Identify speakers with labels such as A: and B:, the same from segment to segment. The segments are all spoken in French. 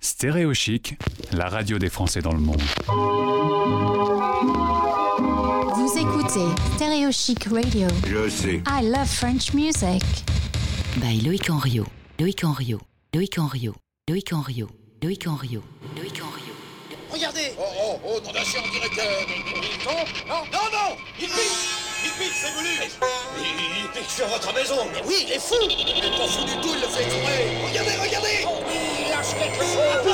A: Stéréo Chic, la radio des Français dans le monde.
B: Vous écoutez Stéréo Chic Radio.
C: Je sais.
B: I love French music.
D: By Loïc Henriot. Loïc Henriot. Loïc Henriot. Loïc Henriot. Loïc Henriot. Loïc Henriot.
E: Regardez! Oh, non, d'acier, on dirait que... Il tombe? Non! Il pique, c'est voulu! Il pique sur votre maison! Mais oui, il est fou! Il est pas fou du tout, il le fait exprès! Regardez! Oh, il lâche quelque chose! À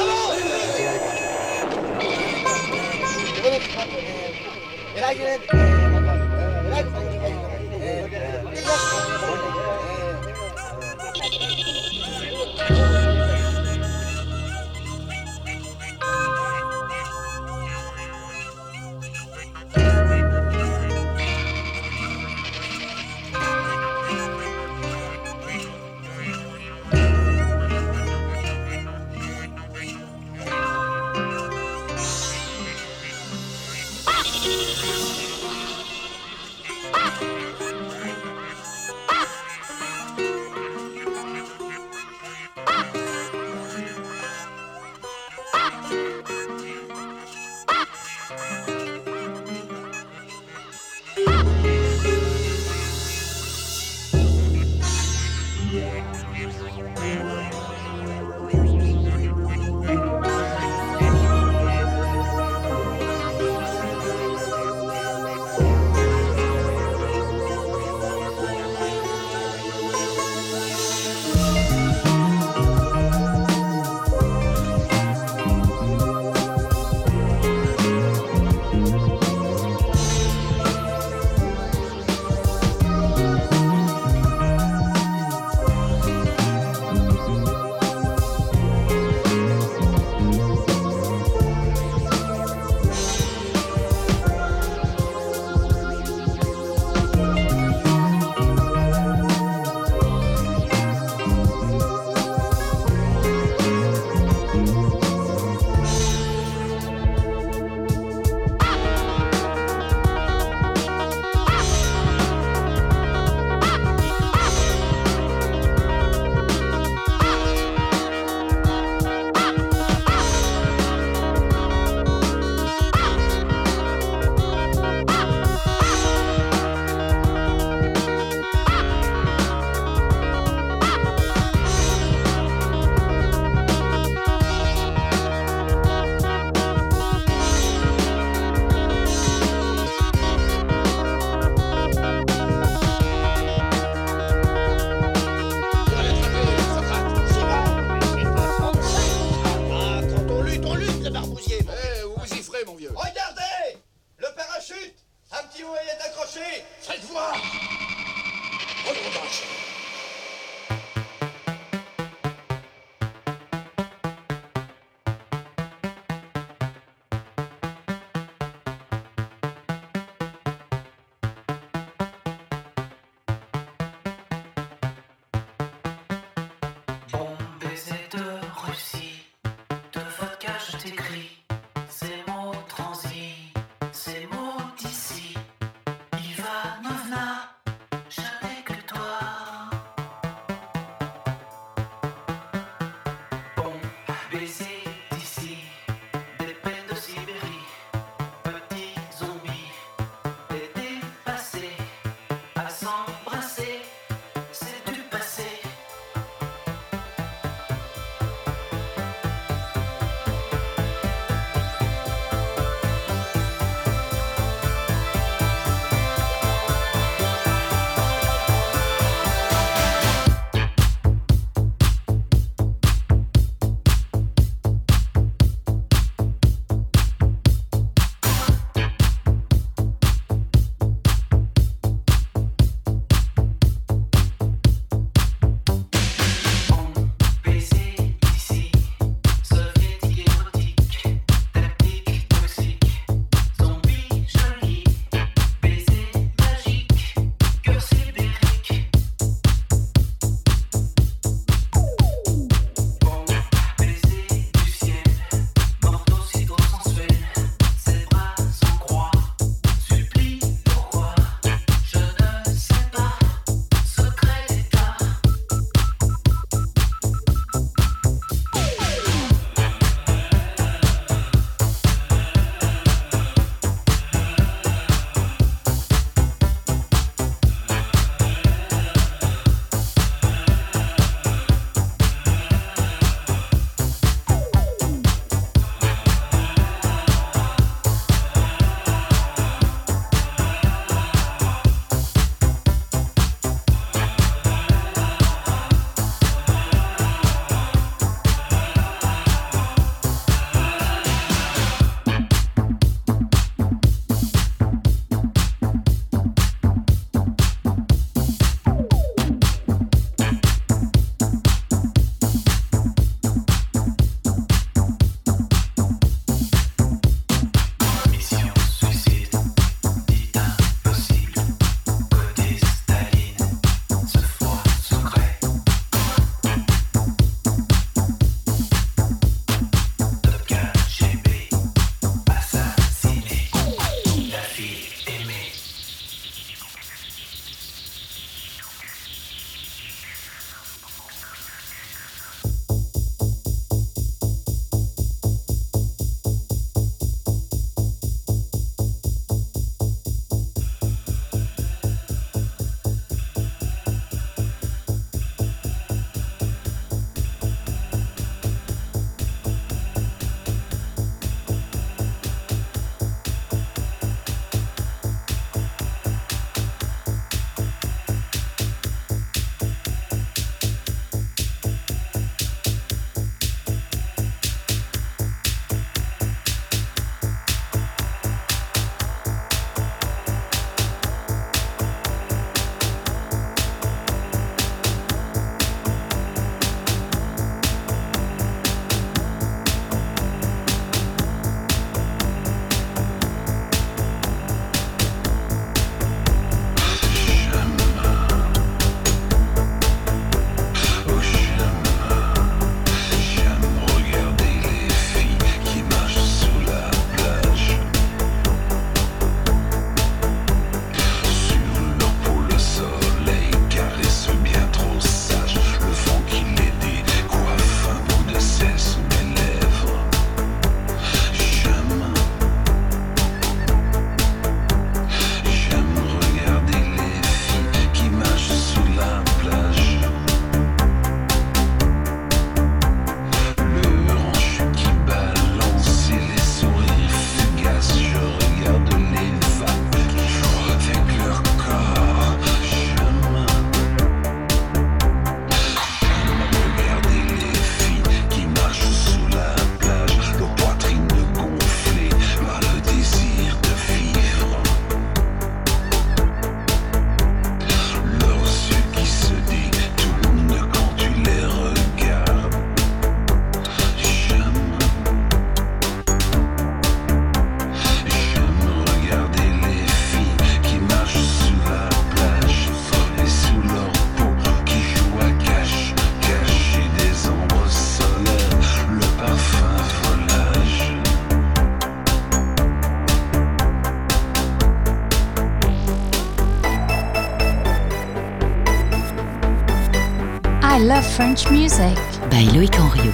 B: love French music.
D: By Loïc Henriot.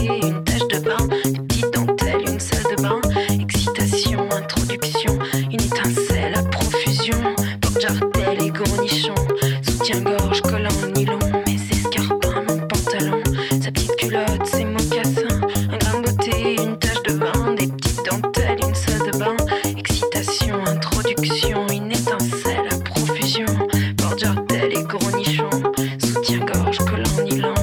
C: une tache de bain, des petites dentelles, une salle de bain, excitation, introduction, une étincelle à profusion, porte-jartel et gournichon, soutien-gorge, collant en nylon, mes escarpins, mon pantalon, sa petite culotte, ses mocassins, un grain de beauté, une tache de bain, des petites dentelles, une salle de bain, excitation, introduction, une étincelle à profusion, porte-jartel et gournichon, soutien-gorge, collant en nylon.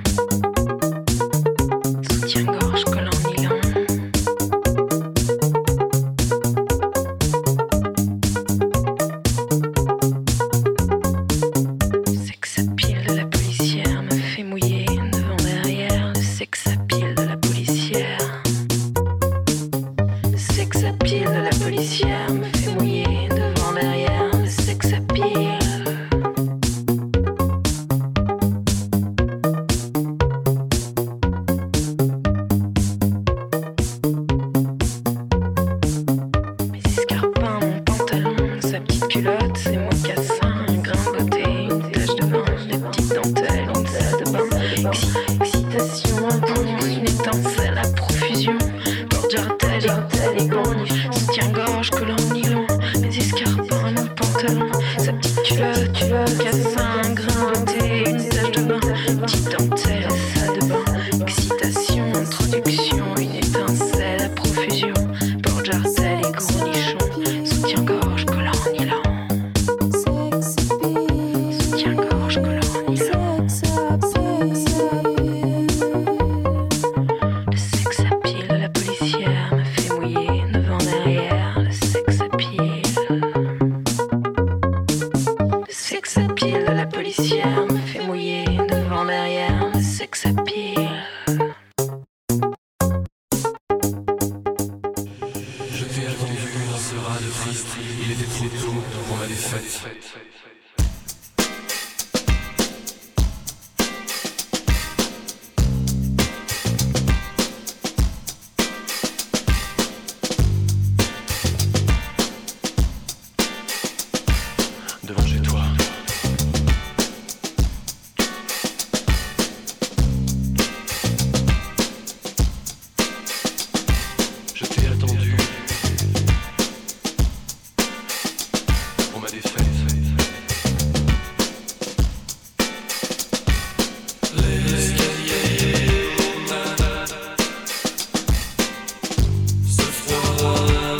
C: Soutien-gorge, collant en nylon. Le sex appeal de la policière me fait mouiller devant derrière. Le sex appeal de la policière. Le sex appeal de la policière me fait mouiller devant derrière. Le sex appeal. Mes escarpins, mon pantalon, sa petite culotte, ses mocassins, un grain de beauté, une tache de bain, des petites dentelles, une salle de bain, excitation, une étincelle à profusion, porte-jartel et gournichon, soutien-gorge, collant en nylon, mes escarpins, mon pantalon, sa petite culotte, mocassin, un grain de beauté, une tache de bain, petite dentelle, salle de bain, excitation, introduction, une étincelle à profusion, porte-jartel et gournichon, soutien-gorge, collant en nylon. Soutien-gorge, collant en nylon. Le sex appeal de la policière me fait mouiller devant derrière. Le sex appeal. Le sex appeal de la policière me fait mouiller devant derrière. Le sex appeal.
F: Je t'ai attendu dans ce rat de triste, il était trop tôt pour ma défaite. Devant chez toi. Je t'ai attendu pour ma défaite. L'escalier ce froid.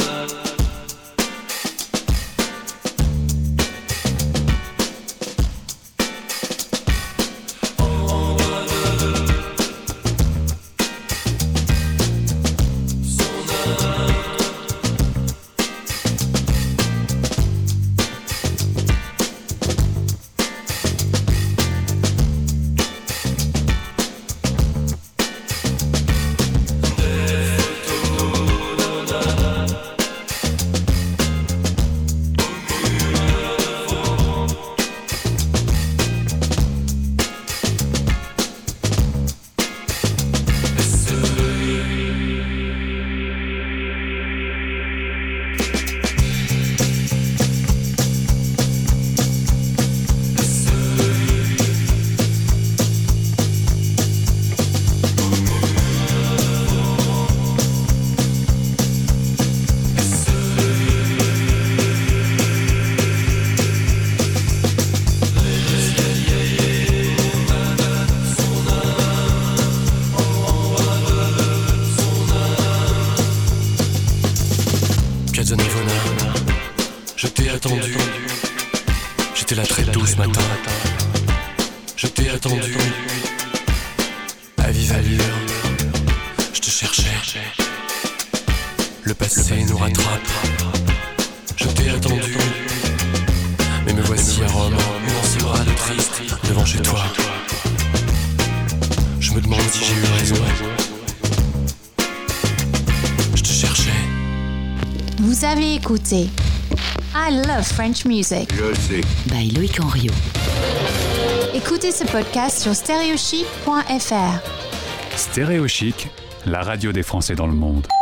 F: Piazza Navona, je t'ai attendu. J'étais là très tôt ce matin. Je t'ai attendu. À vive allure, je te cherchais. Le passé nous rattrape. Je t'ai attendu. Mais me voici à Rome, dans ce rat de triste, devant chez toi. Je me demande si j'ai eu raison. Je te cherchais.
B: Vous avez écouté I Love French Music
E: Je sais.
D: by Loïc Henriot.
B: Écoutez ce podcast sur stereochic.fr.
A: Stéréo Chic, la radio des Français dans le monde.